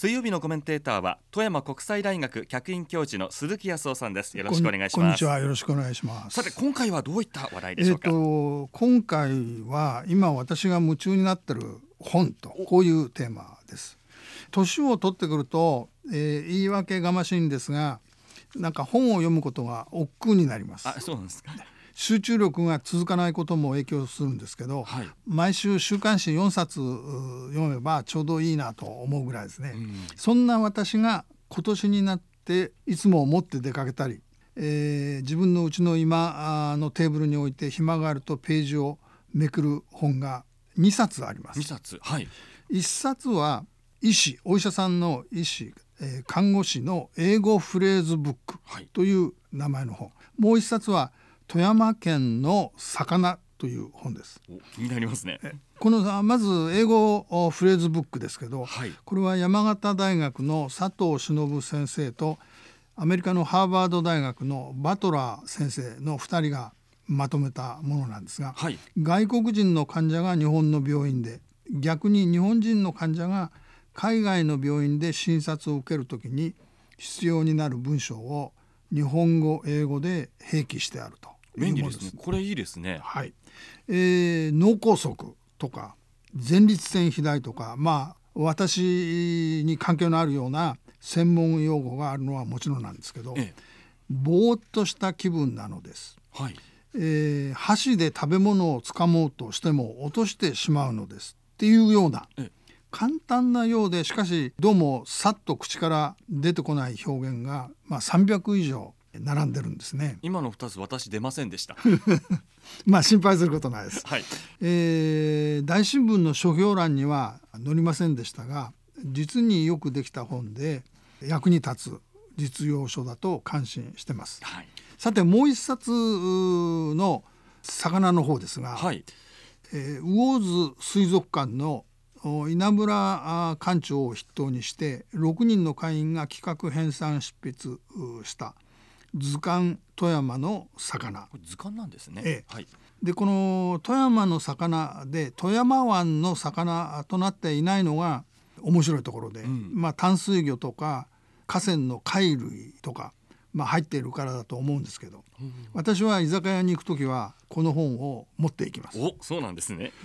水曜日のコメンテーターは富山国際大学客員教授の鈴木康夫さんです。よろしくお願いします。 こんにちは、よろしくお願いします。 さて今回はどういった話題でしょうか。 今回は今私が夢中になってる本とこういうテーマです。年を取ってくると、言い訳がましいんですが、なんか本を読むことが億劫になります。 そうなんですか。 集中力が続かないことも影響するんですけど、毎週週刊誌4冊読めばちょうどいいなと思うぐらいですね。そんな私が今年になっていつも持って出かけたり、自分のうちの今のテーブルに置いて暇があるとページをめくる本が2冊あります。 2冊、はい。 1冊はお医者さんの医師、看護師の英語フレーズブックという名前の本、もう1冊は富山県の魚という本です。 気になりますね。 このまず英語フレーズブックですけど、これは山形大学の佐藤忍先生とアメリカのハーバード大学のバトラー先生の2人がまとめたものなんですが、外国人の患者が日本の病院で、逆に日本人の患者が海外の病院で診察を受けるときに必要になる文章を日本語英語で併記してあるというものです。 便利ですね。これいいですね。 脳梗塞とか前立腺肥大とか、私に関係のあるような専門用語があるのはもちろんなんですけど、ぼーっとした気分なのです、箸で食べ物をつかもうとしても落としてしまうのですっていうような、簡単なようでしかしどうもさっと口から出てこない表現が、300以上並んでるんですね。 今の2つ私出ませんでした心配することないです、大新聞の書評欄には載りませんでしたが、実によくできた本で役に立つ実用書だと感心してます、さてもう一冊の魚の方ですが、魚津水族館の稲村館長を筆頭にして6人の会員が企画編纂執筆した図鑑富山の魚。 図鑑なんですね。 でこの富山の魚で富山湾の魚となっていないのが面白いところで、淡水魚とか河川の貝類とか、入っているからだと思うんですけど、私は居酒屋に行くときはこの本を持っていきます。 そうなんですね。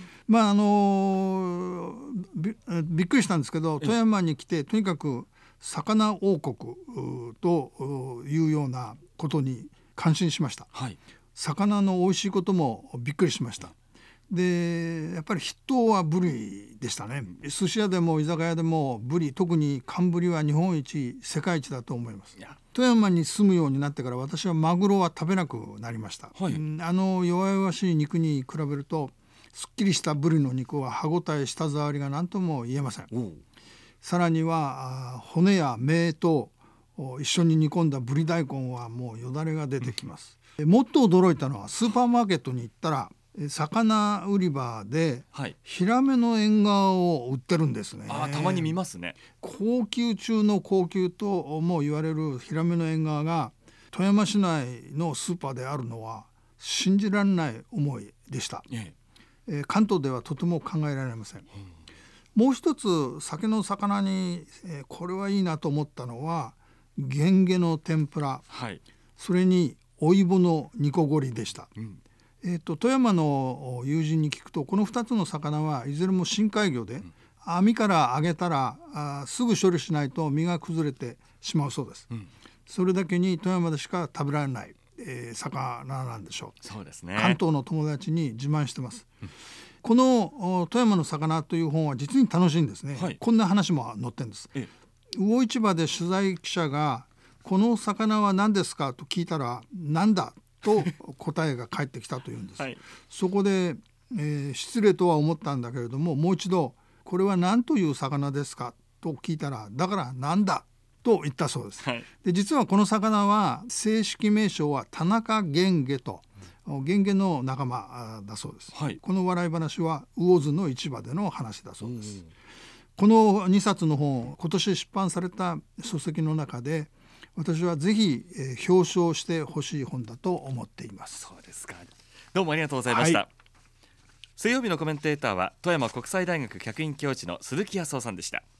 びっくりしたんですけど、富山に来てとにかく魚王国というようなことに感心しました、魚の美味しいこともびっくりしました。でやっぱり筆頭はブリでしたね。寿司屋でも居酒屋でもブリ、特に寒ブリは日本一世界一だと思います。富山に住むようになってから私はマグロは食べなくなりました、弱々しい肉に比べるとすっきりしたブリの肉は歯ごたえ舌触りが何とも言えません。さらには骨や芽と一緒に煮込んだブリ大根はもうよだれが出てきます、もっと驚いたのはスーパーマーケットに行ったら魚売り場でヒラメの縁側を売ってるんですね。 たまに見ますね。 高級中の高級とも言われるヒラメの縁側が富山市内のスーパーであるのは信じられない思いでした、関東ではとても考えられません、もう一つ酒の魚に、これはいいなと思ったのはゲンゲの天ぷら、それにおいぼの煮こごりでした、富山の友人に聞くとこの2つの魚はいずれも深海魚で、網から揚げたらすぐ処理しないと身が崩れてしまうそうです、それだけに富山でしか食べられない、魚なんでしょう。 そうですね。 関東の友達に自慢してます、この富山の魚という本は実に楽しいんですね、こんな話も載ってるんです。魚市場で取材記者がこの魚は何ですかと聞いたらなんだと答えが返ってきたというんです、そこで、失礼とは思ったんだけれどももう一度これは何という魚ですかと聞いたらだからなんだと言ったそうです、で実はこの魚は正式名称は田中ゲンゲとゲンゲの仲間だそうです、この笑い話は魚津の市場での話だそうです。この2冊の本今年出版された書籍の中で私はぜひ、表彰してほしい本だと思っています。 そうですか。どうもありがとうございました、水曜日のコメンテーターは富山国際大学客員教授の鈴木康夫さんでした。